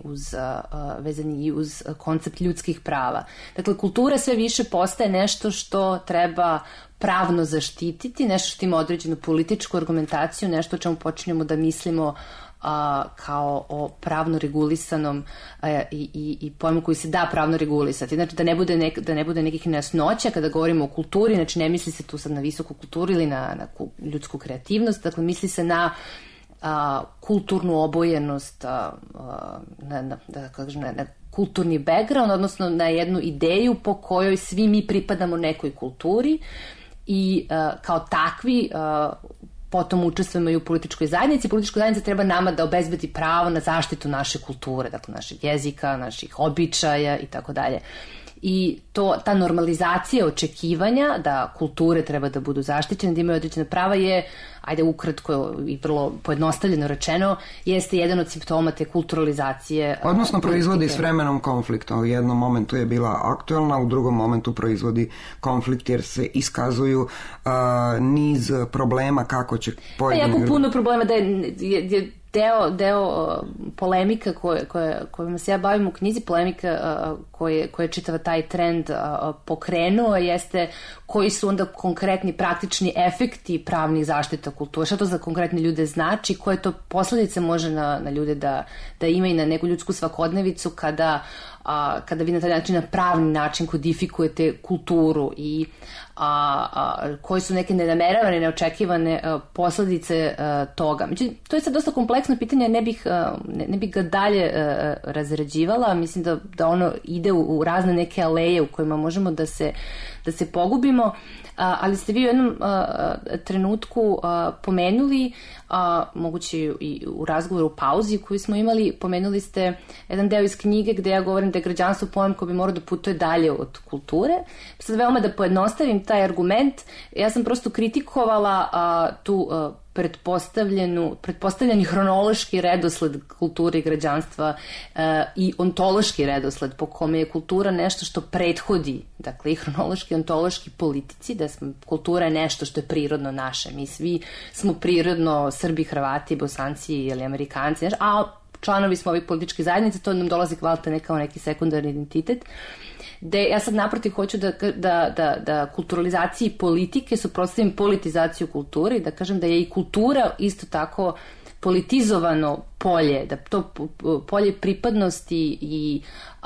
i uz koncept ljudskih prava. Dakle, kultura sve više postaje nešto što treba pravno zaštititi, nešto što ima određenu političku argumentaciju, nešto o čemu počinjemo da mislimo kao o pravno regulisanom i pojmu koji se da pravno regulisati. Znači, da ne bude nekih nejasnoća kada govorimo o kulturi, znači ne misli se tu sad na visoku kulturu ili na ljudsku kreativnost, dakle misli se na kulturnu obojenost, na kulturni background, odnosno na jednu ideju po kojoj svi mi pripadamo nekoj kulturi i kao takvi potom učestvujemo i u političkoj zajednici. Politička zajednica treba nama da obezbedi pravo na zaštitu naše kulture, dakle našeg jezika, naših običaja i tako dalje. I ta normalizacija očekivanja da kulture treba da budu zaštićene, da imaju određena prava je, ajde ukratko i vrlo pojednostavljeno rečeno, jeste jedan od simptoma te kulturalizacije. Odnosno proizvodi s vremenom konflikta. U jednom momentu je bila aktuelna, u drugom momentu proizvodi konflikt jer se iskazuju niz problema kako će pojedini... Jako puno problema da je deo polemika kojima se ja bavim u knjizi, polemika koje čitava taj trend pokrenuo, jeste koji su onda konkretni praktični efekti pravnih zaštita kulture, šta to za konkretne ljude znači, koje to posledice može na ljude da ima i na neku ljudsku svakodnevicu kada vi na taj način, na pravni način kodifikujete kulturu i koje su neke nenameravane, neočekivane posledice toga. Međutim, to je sad dosta kompleksno pitanje, ne bih ga dalje razrađivala. Mislim da ono ide u razne neke aleje u kojima možemo da se pogubimo, ali ste vi u jednom trenutku pomenuli, moguće i u razgovoru u pauzi koju smo imali, pomenuli ste jedan deo iz knjige gde ja govorim da je građanstvo pojam koji bi morao da putuje dalje od kulture. Sad veoma da pojednostavim taj argument, ja sam prosto kritikovala tu pretpostavljeni hronološki redosled kulture i građanstva i ontološki redosled po kome je kultura nešto što prethodi, dakle i hronološki i ontološki politici, da kultura je nešto što je prirodno naše. Mi svi smo prirodno Srbi, Hrvati, Bosanci ili Amerikanci, a članovi smo ovih političkih zajednica, to nam dolazi kvalite kao neki sekundarni identitet. Ja sad naprotiv hoću da kulturalizaciji politike suprotstavim politizaciju kulture i da kažem da je i kultura isto tako politizovano polje, da to polje pripadnosti i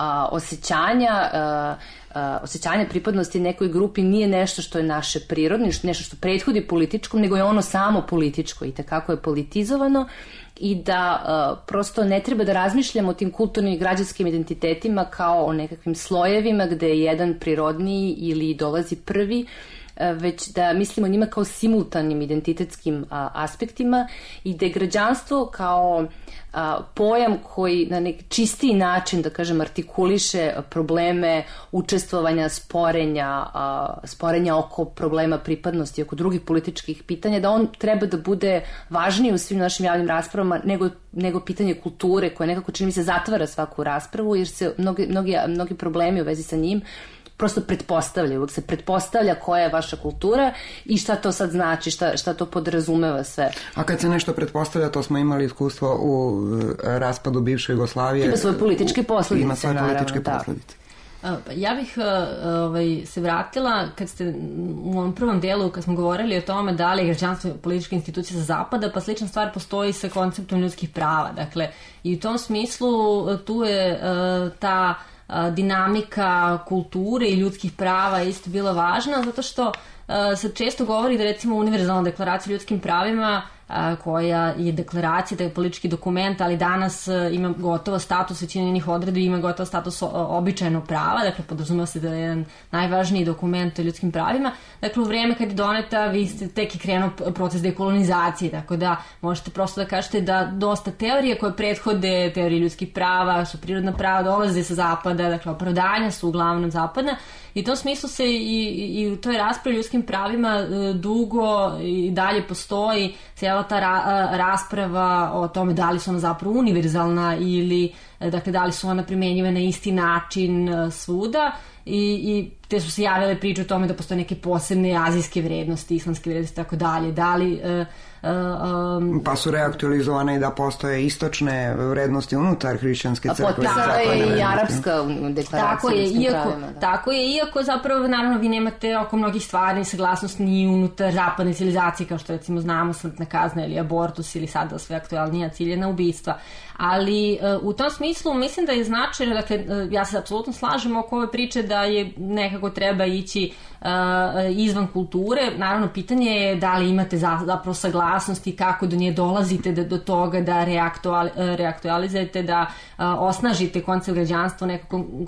osjećanja pripadnosti nekoj grupi nije nešto što je naše prirodno, nešto što prethodi političkom, nego je ono samo političko i tekako je politizovano i da prosto ne treba da razmišljamo o tim kulturnim i građanskim identitetima kao o nekakvim slojevima gde je jedan prirodniji ili dolazi prvi, već da mislimo o njima kao simultanim identitetskim aspektima i da je građanstvo kao pojam koji na neki čistiji način, da kažem, artikuliše probleme učestvovanja, sporenja oko problema pripadnosti, oko drugih političkih pitanja, da on treba da bude važniji u svim našim javnim raspravama nego pitanje kulture koje nekako čini mi se zatvara svaku raspravu jer se mnogi problemi u vezi sa njim prosto pretpostavlja, uvek se pretpostavlja koja je vaša kultura i šta to sad znači, šta to podrazumeva sve. A kad se nešto pretpostavlja, to smo imali iskustvo u raspadu bivše Jugoslavije. Ima svoje političke posledice. Ima svoje političke posledice. Ja bih se vratila kad ste u ovom prvom delu kad smo govorili o tome da li je građanstvo politička institucija sa zapada, pa slična stvar postoji sa konceptom ljudskih prava. Dakle, i u tom smislu tu je ta dinamika kulture i ljudskih prava isto bila važna, zato što se često govori da recimo univerzalna deklaracija o ljudskim pravima koja je deklaracija, da je politički dokument, ali danas ima gotovo status, većina njenih odredbi ima gotovo status običajnog prava, dakle podrazumeva se da je jedan najvažniji dokument o ljudskim pravima. Dakle, u vreme kad je doneta, vi ste tek i krenuo proces dekolonizacije, tako da možete prosto da kažete da dosta teorije koje prethode teorije ljudskih prava, su prirodna prava, dolaze sa zapada, dakle opravdanja su uglavnom zapadna. I u tom smislu se i u toj raspravi o ljudskim pravima dugo i dalje postoji cijela ta rasprava o tome da li su ona zapravo univerzalna ili dakle, da li su ona primenjive na isti način svuda i te su se javile priče o tome da postoje neke posebne azijske vrednosti, islamske vrednosti i tako dalje. Da li pa su reaktualizovane i da postoje istočne vrednosti unutar hrišćanske crkve. Potpisala je i arapska deklaracija o ljudskim pravima. Tako je, iako zapravo naravno vi nemate oko mnogih stvari saglasnost ni unutar zapadne civilizacije, kao što recimo znamo smrtna kazna ili abortus ili sada sve aktualnija ciljena ubistva. Ali u tom smislu mislim da je značajno, dakle ja se apsolutno slažem oko ove priče da je nekako treba ići izvan kulture. Naravno, pitanje je da li imate zapravo saglasnost i kako do nje dolazite do toga da reaktualizujete, da osnažite koncept građanstva u nekom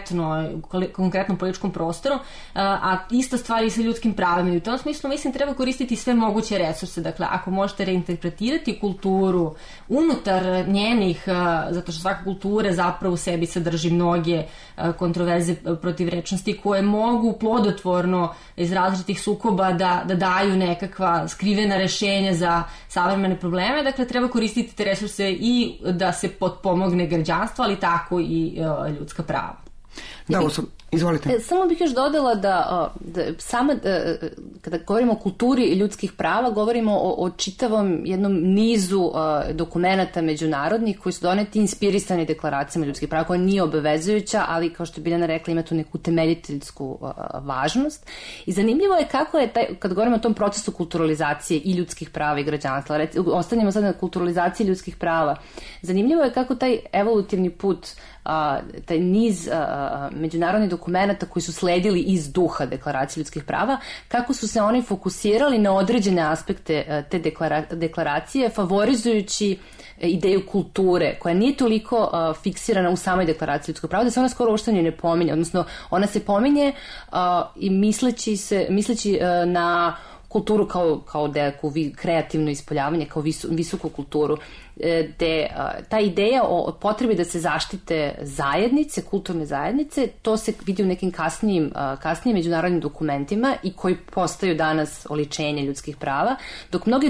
konkretnom političkom prostoru, a ista stvar i sa ljudskim pravima. I u tom smislu mislim treba koristiti sve moguće resurse. Dakle, ako možete reinterpretirati kulturu unutar njenih, zato što svaka kultura zapravo u sebi sadrži mnoge kontroverze protivrečnosti koje mogu plodotvorno iz različitih sukoba da daju nekakva skrivena rešenja za savremene probleme. Dakle, treba koristiti te resurse i da se potpomogne građanstvo, ali tako i ljudska prava. Da, izvolite. Samo bih još dodala da sama, kada govorimo o kulturi ljudskih prava, govorimo o čitavom jednom nizu dokumenata međunarodnih koji su doneti inspirisani deklaracijama ljudskih prava, koja nije obavezujuća, ali kao što je Biljana rekla, ima tu neku temeljiteljsku važnost. I zanimljivo je kako je, kad govorimo o tom procesu kulturalizacije i ljudskih prava i građanstva, ostanemo sad na kulturalizaciji ljudskih prava, zanimljivo je kako taj evolutivni put, taj niz međunarodnih dokumenta koji su sledili iz duha deklaracije ljudskih prava, kako su se oni fokusirali na određene aspekte te deklaracije, favorizujući ideju kulture, koja nije toliko fiksirana u samoj deklaraciji ljudskog prava, da se ona skoro uopšte ne pominje, odnosno ona se pominje i misleći na kulturu kao neku kreativno ispoljavanje, kao visoku kulturu, gde ta ideja o potrebi da se zaštite zajednice, kulturne zajednice, to se vidi u nekim kasnijim međunarodnim dokumentima i koji postaju danas oličenje ljudskih prava, dok mnogi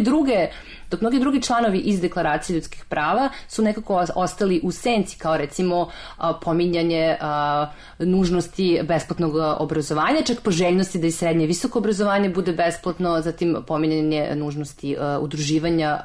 drugi članovi iz deklaracije ljudskih prava su nekako ostali u senci, kao recimo pominjanje nužnosti besplatnog obrazovanja, čak poželjnosti da i srednje i visoko obrazovanje bude besplatno, zatim pominjanje nužnosti udruživanja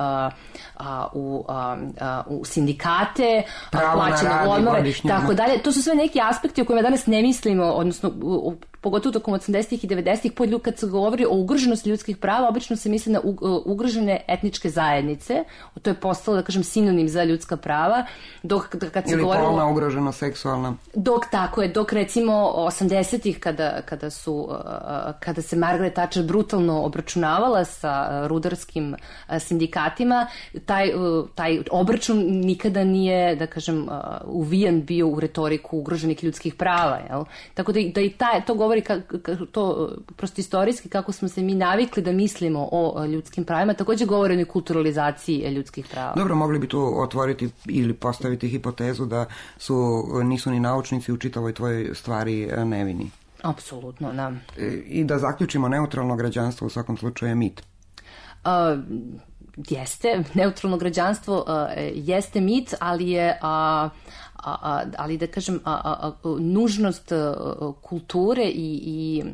u sindikate, plaćeno odmore, tako dalje. To su sve neki aspekti o kojima danas ne mislimo, odnosno pogotovo tokom 80-ih i 90-ih, kad se govori o ugroženosti ljudskih prava, obično se misli na ugrožene etničke zajednice, to je postalo, da kažem, sinonim za ljudska prava, dok kad se govori... Ili polna ugrožena, seksualna. Dok recimo 80-ih, kada se Margaret Thatcher brutalno obračunavala sa rudarskim sindikatima, taj obračun nikada nije, da kažem, uvijan bio u retoriku ugroženih ljudskih prava, jel? Tako da i to govori to prosto istorijski kako smo se mi navikli da mislimo o ljudskim pravima, takođe govori o kulturalizaciji ljudskih prava. Dobro, mogli bi tu otvoriti ili postaviti hipotezu da nisu ni naučnici u čitavoj tvojoj stvari nevini. Apsolutno, da. I da zaključimo, neutralno građanstvo u svakom slučaju je mit. jeste, neutralno građanstvo jeste mit, ali je ali da kažem nužnost kulture i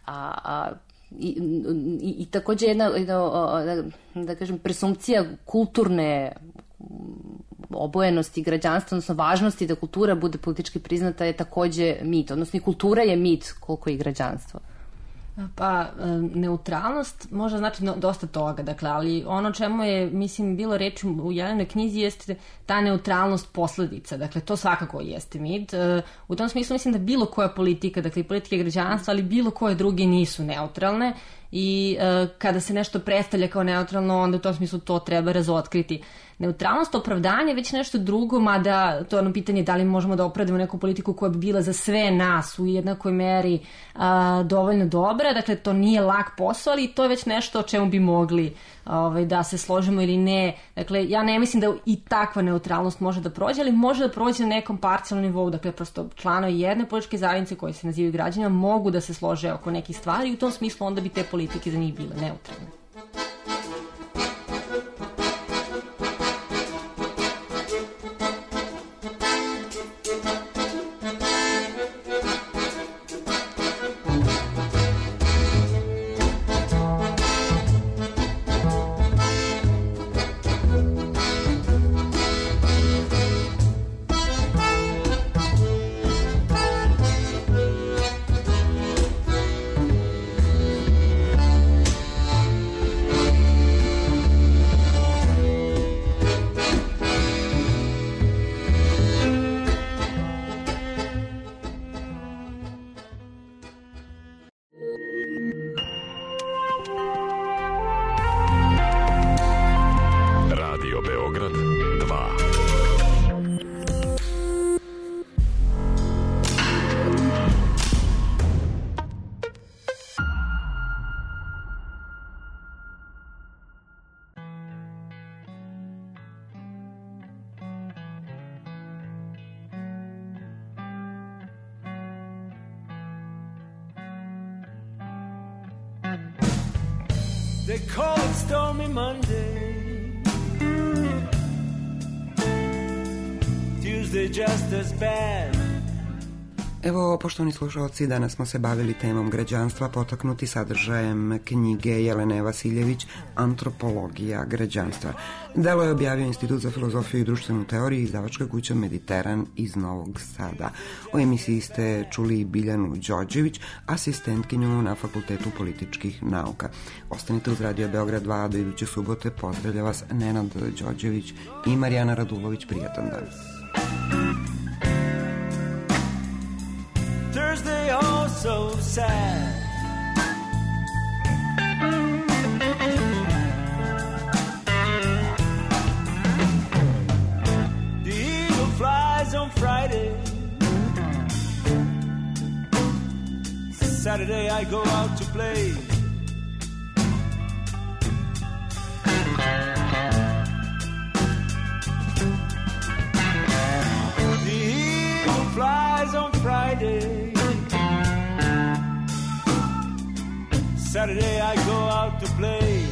takođe jedna da kažem presumpcija kulturne obojenosti građanstva, odnosno važnosti da kultura bude politički priznata je takođe mit, odnosno i kultura je mit koliko i građanstvo. Pa, neutralnost može znači dosta toga, dakle, ali ono čemu je, mislim, bilo reči u Jelenoj knjizi jeste ta neutralnost posledica, dakle, to svakako jeste mit. U tom smislu mislim da bilo koja politika, dakle, i politike građanstva, ali bilo koje druge nisu neutralne i kada se nešto predstavlja kao neutralno, onda u tom smislu to treba razotkriti. Neutralnost opravdanja je već nešto drugo, mada to je ono pitanje da li možemo da opravdamo neku politiku koja bi bila za sve nas u jednakoj meri dovoljno dobra. Dakle, to nije lak posao, ali to je već nešto o čemu bi mogli da se složimo ili ne. Dakle, ja ne mislim da i takva neutralnost može da prođe, ali može da prođe na nekom parcijalnom nivou. Dakle, prosto članovi jedne političke zajednice koji se nazivaju građanima mogu da se slože oko nekih stvari i u tom smislu onda bi te politike za njih bile neutralne. They call it Stormy Monday, Tuesday just as bad. Evo, poštovani slušalci, danas smo se bavili temom građanstva potaknuti sadržajem knjige Jelene Vasiljević Antropologija građanstva. Delo je objavio Institut za filozofiju i društvenu teoriju i izdavačka kuća Mediteran iz Novog Sada. U emisiji ste čuli Biljanu Đorđević, asistentkinju na Fakultetu političkih nauka. Ostanite uz Radio Beograd 2 do iduće subote. Pozdravlja vas Nenad Đorđević i Marijana Radulović. Prijatan dan. Thursday, oh so sad. The eagle flies on Friday. Saturday I go out to play. The eagle flies on Friday. Saturday I go out to play.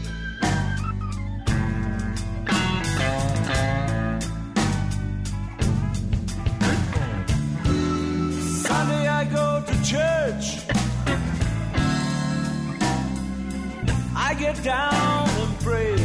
Sunday I go to church. I get down and pray.